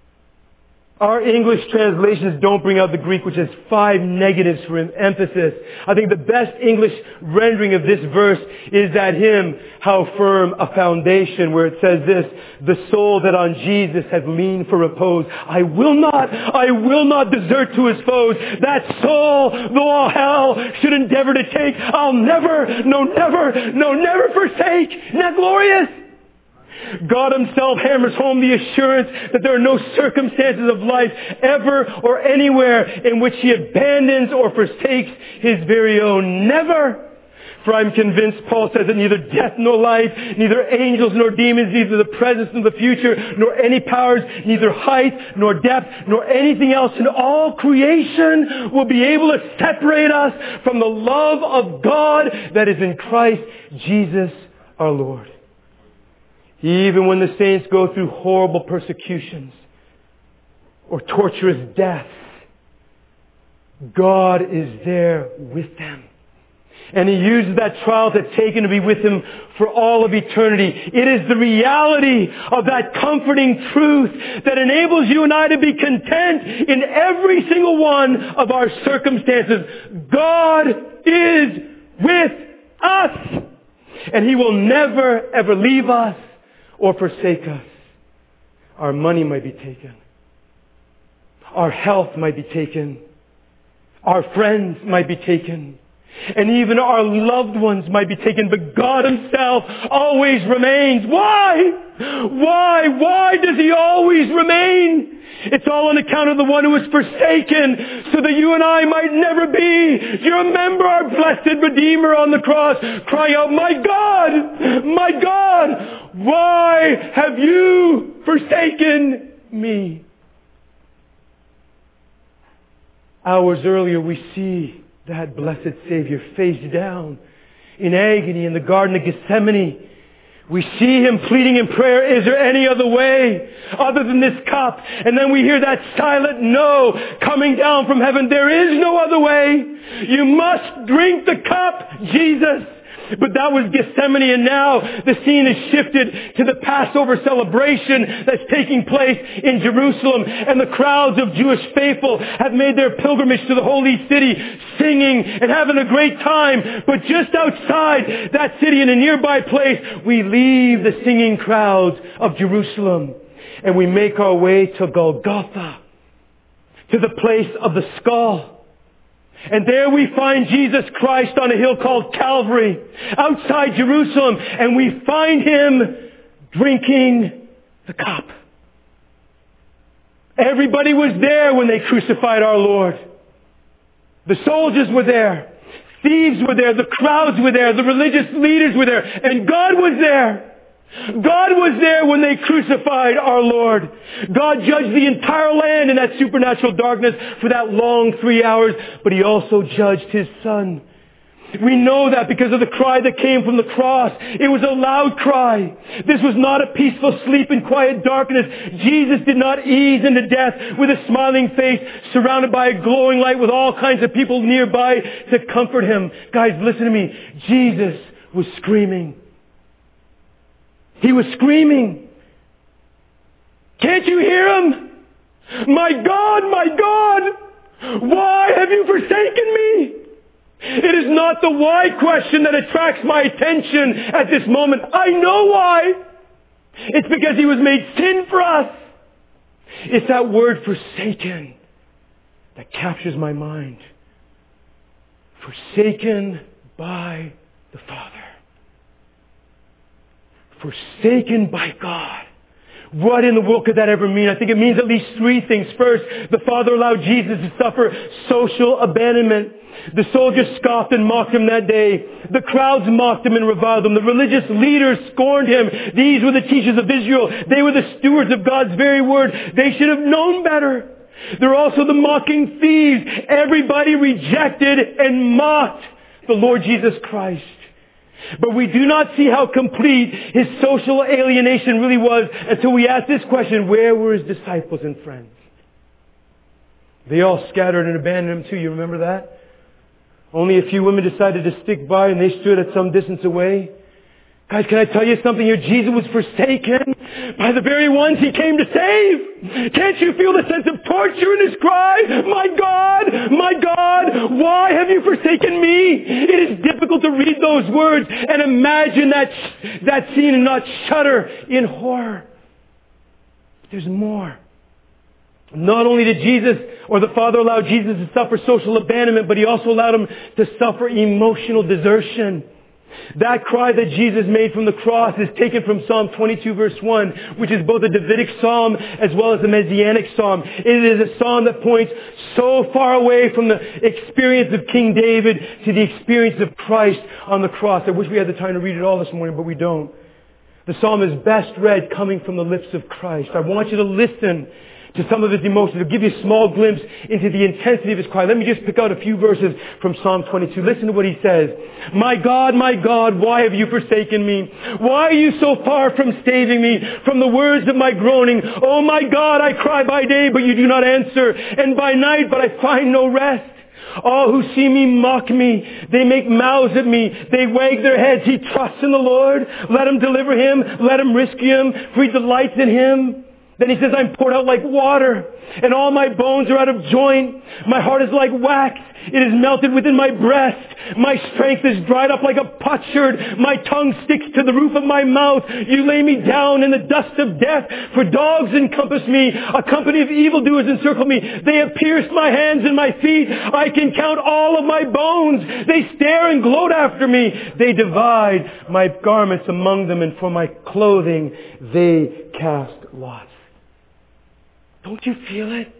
Our English translations don't bring out the Greek, which has five negatives for emphasis. I think the best English rendering of this verse is that hymn, How Firm a Foundation, where it says this, the soul that on Jesus has leaned for repose, I will not, I will not desert to his foes. That soul, though all hell should endeavor to take, I'll never, no never, no never forsake. Isn't that glorious? God Himself hammers home the assurance that there are no circumstances of life ever or anywhere in which He abandons or forsakes His very own. Never. For I'm convinced, Paul says, that neither death nor life, neither angels nor demons, neither the present nor the future, nor any powers, neither height nor depth, nor anything else in all creation will be able to separate us from the love of God that is in Christ Jesus our Lord. Even when the saints go through horrible persecutions or torturous deaths, God is there with them. And He uses that trial to take them to be with Him for all of eternity. It is the reality of that comforting truth that enables you and I to be content in every single one of our circumstances. God is with us. And He will never, ever leave us or forsake us. Our money might be taken. Our health might be taken. Our friends might be taken. And even our loved ones might be taken. But God Himself always remains. Why? Why? Why does He always remain? It's all on account of the one who was forsaken so that you and I might never be. Do you remember our blessed Redeemer on the cross crying out, my God, my God, why have you forsaken me? Hours earlier we see that blessed Savior face down in agony in the Garden of Gethsemane. We see Him pleading in prayer, is there any other way other than this cup? And then we hear that silent no coming down from heaven. There is no other way. You must drink the cup, Jesus. But that was Gethsemane, and now the scene is shifted to the Passover celebration that's taking place in Jerusalem. And the crowds of Jewish faithful have made their pilgrimage to the holy city, singing and having a great time. But just outside that city in a nearby place, we leave the singing crowds of Jerusalem and we make our way to Golgotha, to the place of the skull. And there we find Jesus Christ on a hill called Calvary, outside Jerusalem, and we find Him drinking the cup. Everybody was there when they crucified our Lord. The soldiers were there. Thieves were there. The crowds were there. The religious leaders were there. And God was there. God was there when they crucified our Lord. God judged the entire land in that supernatural darkness for that long three hours, but He also judged His Son. We know that because of the cry that came from the cross. It was a loud cry. This was not a peaceful sleep in quiet darkness. Jesus did not ease into death with a smiling face, surrounded by a glowing light with all kinds of people nearby to comfort Him. Guys, listen to me. Jesus was screaming. He was screaming. Can't you hear Him? My God, my God, why have you forsaken me? It is not the why question that attracts my attention at this moment. I know why. It's because He was made sin for us. It's that word forsaken that captures my mind. Forsaken by the Father. Forsaken by God. What in the world could that ever mean? I think it means at least three things. First, the Father allowed Jesus to suffer social abandonment. The soldiers scoffed and mocked Him that day. The crowds mocked Him and reviled Him. The religious leaders scorned Him. These were the teachers of Israel. They were the stewards of God's very word. They should have known better. There were also the mocking thieves. Everybody rejected and mocked the Lord Jesus Christ. But we do not see how complete His social alienation really was until we ask this question: where were His disciples and friends? They all scattered and abandoned Him too. You remember that? Only a few women decided to stick by, and they stood at some distance away. Guys, can I tell you something here? Jesus was forsaken by the very ones He came to save. Can't you feel the sense of torture in His cry? My God, my God, why have you forsaken me? It is difficult to read those words and imagine that, that scene and not shudder in horror. There's more. Not only did Jesus or the Father allow Jesus to suffer social abandonment, but He also allowed Him to suffer emotional desertion. That cry that Jesus made from the cross is taken from Psalm twenty-two verse one, which is both a Davidic psalm as well as a Messianic psalm. It is a psalm that points so far away from the experience of King David to the experience of Christ on the cross. I wish we had the time to read it all this morning, but we don't. The psalm is best read coming from the lips of Christ. I want you to listen to some of His emotions. It'll give you a small glimpse into the intensity of His cry. Let me just pick out a few verses from Psalm twenty-two. Listen to what He says. My God, my God, why have you forsaken me? Why are you so far from saving me from the words of my groaning? Oh my God, I cry by day, but you do not answer, and by night, but I find no rest. All who see me mock me. They make mouths at me. They wag their heads. He trusts in the Lord. Let Him deliver him. Let Him rescue him, for He delights in him. Then He says, I'm poured out like water, and all my bones are out of joint. My heart is like wax. It is melted within my breast. My strength is dried up like a potsherd. My tongue sticks to the roof of my mouth. You lay me down in the dust of death, for dogs encompass me. A company of evildoers encircle me. They have pierced my hands and my feet. I can count all of my bones. They stare and gloat after me. They divide my garments among them, and for my clothing they cast lots. Don't you feel it?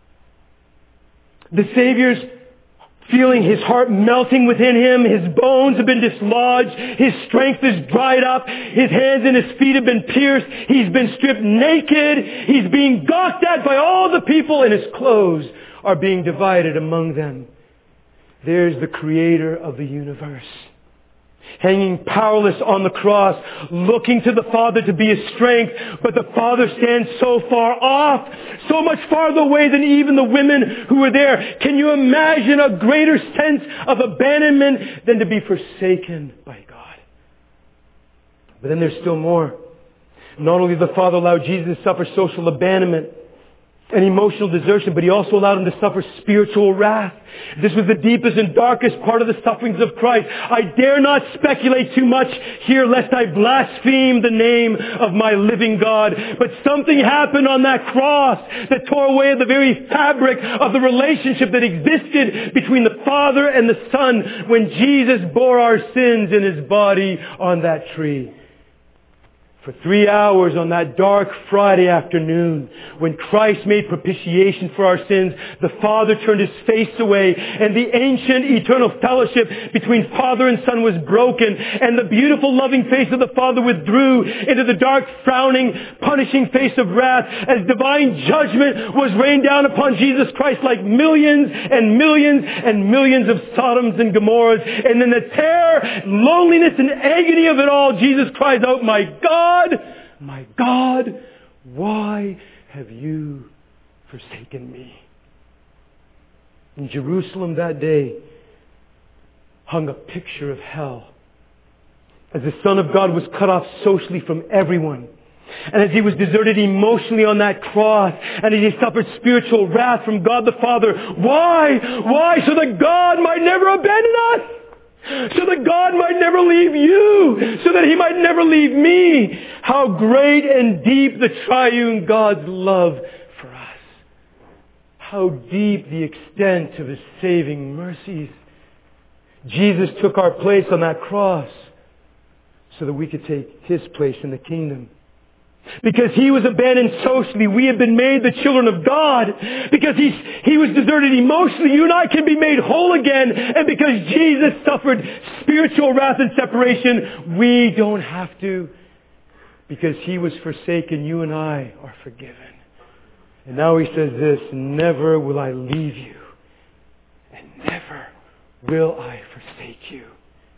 The Savior's feeling His heart melting within Him. His bones have been dislodged. His strength is dried up. His hands and His feet have been pierced. He's been stripped naked. He's being gawked at by all the people, and His clothes are being divided among them. There's the Creator of the universe, hanging powerless on the cross, looking to the Father to be His strength, but the Father stands so far off, so much farther away than even the women who were there. Can you imagine a greater sense of abandonment than to be forsaken by God? But then there's still more. Not only did the Father allow Jesus to suffer social abandonment and emotional desertion, but He also allowed Him to suffer spiritual wrath. This was the deepest and darkest part of the sufferings of Christ. I dare not speculate too much here lest I blaspheme the name of my living God. But something happened on that cross that tore away the very fabric of the relationship that existed between the Father and the Son when Jesus bore our sins in His body on that tree. For three hours on that dark Friday afternoon, when Christ made propitiation for our sins, the Father turned His face away, and the ancient eternal fellowship between Father and Son was broken, and the beautiful loving face of the Father withdrew into the dark, frowning, punishing face of wrath, as divine judgment was rained down upon Jesus Christ like millions and millions and millions of Sodoms and Gomorrahs. And in the terror, loneliness, and agony of it all, Jesus cries out, "My God! My God, why have you forsaken me?" In Jerusalem that day hung a picture of hell. As the Son of God was cut off socially from everyone, and as He was deserted emotionally on that cross, and as He suffered spiritual wrath from God the Father. Why? Why? So that God might never abandon us. So that God might never leave you. So that He might never leave me. How great and deep the triune God's love for us. How deep the extent of His saving mercies. Jesus took our place on that cross so that we could take His place in the kingdom. Because He was abandoned socially, we have been made the children of God. Because he's, He was deserted emotionally, you and I can be made whole again. And because Jesus suffered spiritual wrath and separation, we don't have to. Because He was forsaken, you and I are forgiven. And now He says this, "Never will I leave you, and never will I forsake you."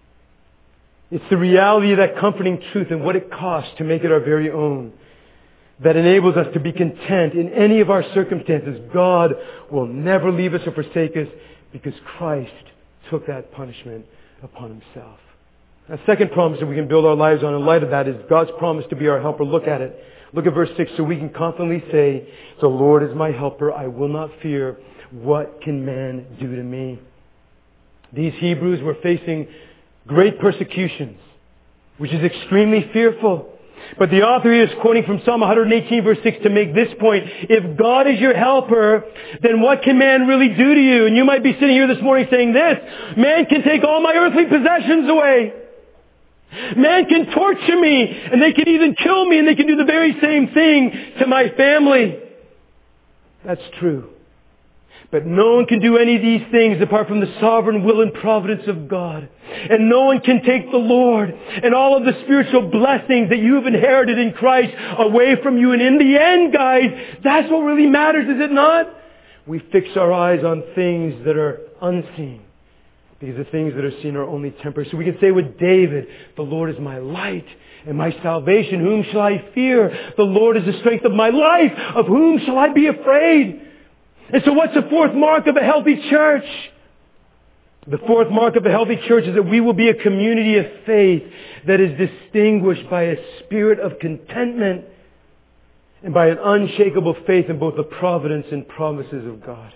It's the reality of that comforting truth and what it costs to make it our very own that enables us to be content in any of our circumstances. God will never leave us or forsake us because Christ took that punishment upon Himself. The second promise that we can build our lives on in light of that is God's promise to be our helper. Look at it. Look at verse six. "So we can confidently say, 'The Lord is my helper. I will not fear. What can man do to me?'" These Hebrews were facing great persecutions, which is extremely fearful. But the author here is quoting from Psalm one eighteen verse six to make this point. If God is your helper, then what can man really do to you? And you might be sitting here this morning saying this, "Man can take all my earthly possessions away. Man can torture me, and they can even kill me, and they can do the very same thing to my family." That's true. But no one can do any of these things apart from the sovereign will and providence of God. And no one can take the Lord and all of the spiritual blessings that you have inherited in Christ away from you. And in the end, guys, that's what really matters, is it not? We fix our eyes on things that are unseen, because the things that are seen are only temporary. So we can say with David, "The Lord is my light and my salvation. Whom shall I fear? The Lord is the strength of my life. Of whom shall I be afraid?" And so what's the fourth mark of a healthy church? The fourth mark of a healthy church is that we will be a community of faith that is distinguished by a spirit of contentment and by an unshakable faith in both the providence and promises of God.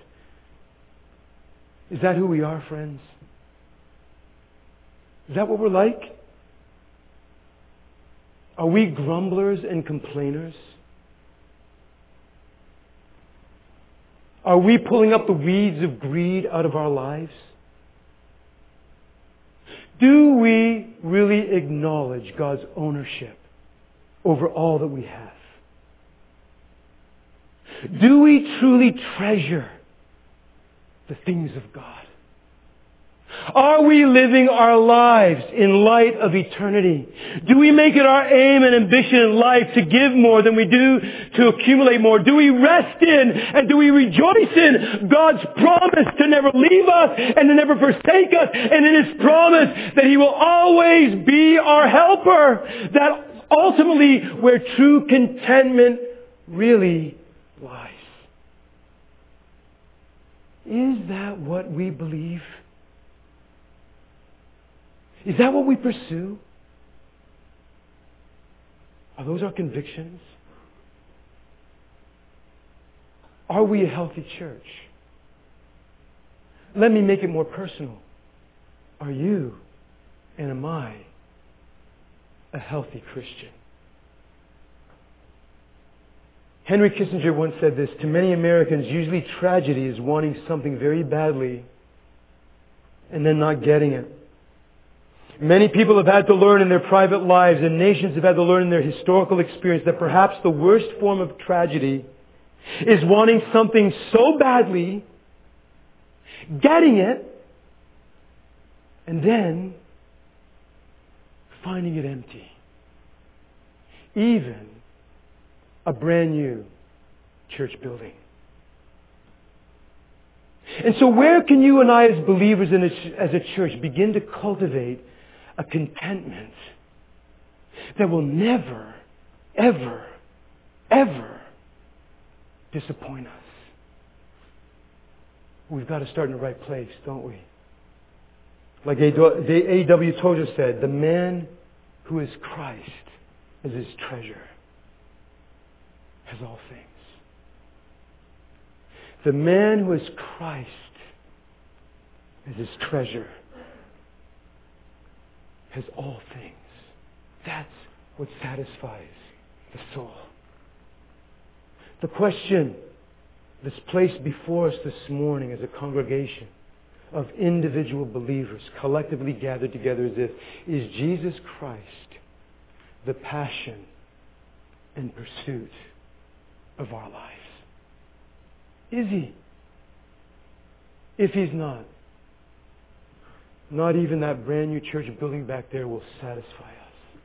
Is that who we are, friends? Is that what we're like? Are we grumblers and complainers? Are we pulling up the weeds of greed out of our lives? Do we really acknowledge God's ownership over all that we have? Do we truly treasure the things of God? Are we living our lives in light of eternity? Do we make it our aim and ambition in life to give more than we do to accumulate more? Do we rest in and do we rejoice in God's promise to never leave us and to never forsake us, and in His promise that He will always be our helper? That ultimately where true contentment really lies. Is that what we believe? Is that what we pursue? Are those our convictions? Are we a healthy church? Let me make it more personal. Are you and am I a healthy Christian? Henry Kissinger once said this: to many Americans, usually tragedy is wanting something very badly and then not getting it. Many people have had to learn in their private lives, and nations have had to learn in their historical experience, that perhaps the worst form of tragedy is wanting something so badly, getting it, and then finding it empty. Even a brand new church building. And so where can you and I as believers in a, as a church begin to cultivate a contentment that will never, ever, ever disappoint us? We've got to start in the right place, don't we? Like A W Tozer said, the man who is Christ as his treasure has all things. The man who is Christ as his treasure has all things. That's what satisfies the soul. The question that's placed before us this morning as a congregation of individual believers collectively gathered together is this: is Jesus Christ the passion and pursuit of our lives? Is He? If He's not, not even that brand new church building back there will satisfy us.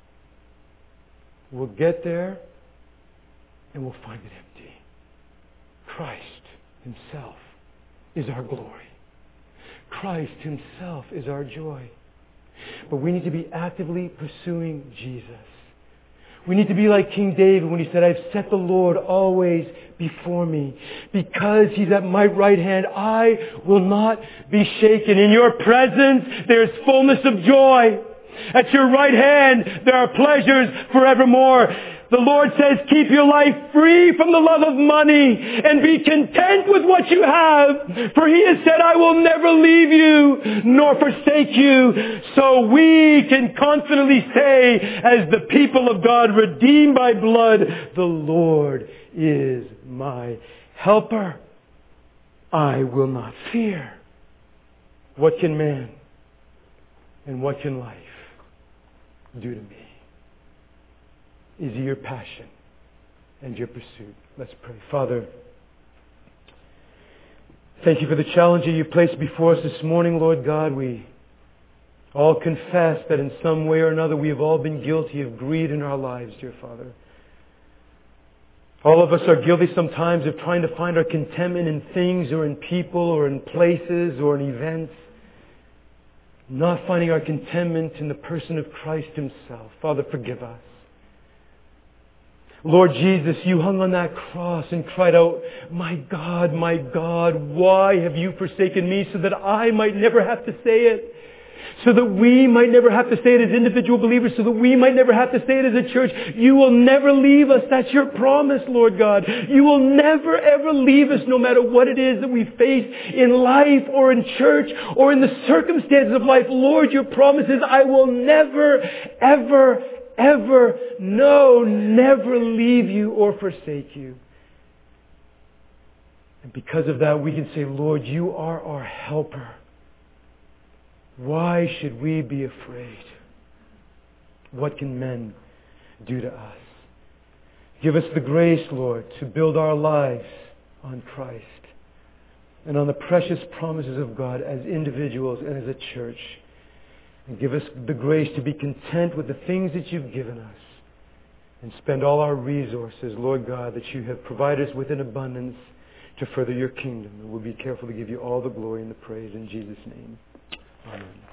We'll get there and we'll find it empty. Christ Himself is our glory. Christ Himself is our joy. But we need to be actively pursuing Jesus. We need to be like King David when he said, I've set the Lord always before me. Because He's at my right hand, I will not be shaken. In your presence, there is fullness of joy. At your right hand, there are pleasures forevermore. The Lord says, keep your life free from the love of money and be content with what you have. For He has said, I will never leave you nor forsake you. So we can confidently say, as the people of God redeemed by blood, the Lord is my helper. I will not fear. What can man and what can life do to me? Is He your passion and your pursuit? Let's pray. Father, thank You for the challenge that You placed before us this morning, Lord God. We all confess that in some way or another we have all been guilty of greed in our lives, dear Father. All of us are guilty sometimes of trying to find our contentment in things or in people or in places or in events, not finding our contentment in the person of Christ Himself. Father, forgive us. Lord Jesus, You hung on that cross and cried out, my God, my God, why have You forsaken me? So that I might never have to say it. So that we might never have to say it as individual believers. So that we might never have to say it as a church. You will never leave us. That's Your promise, Lord God. You will never ever leave us, no matter what it is that we face in life or in church or in the circumstances of life. Lord, Your promise is, I will never, ever, ever, no, never leave You or forsake You. And because of that, we can say, Lord, You are our helper. Why should we be afraid? What can men do to us? Give us the grace, Lord, to build our lives on Christ and on the precious promises of God as individuals and as a church. And give us the grace to be content with the things that You've given us and spend all our resources, Lord God, that You have provided us with in abundance to further Your kingdom. And we'll be careful to give You all the glory and the praise in Jesus' name. Amen.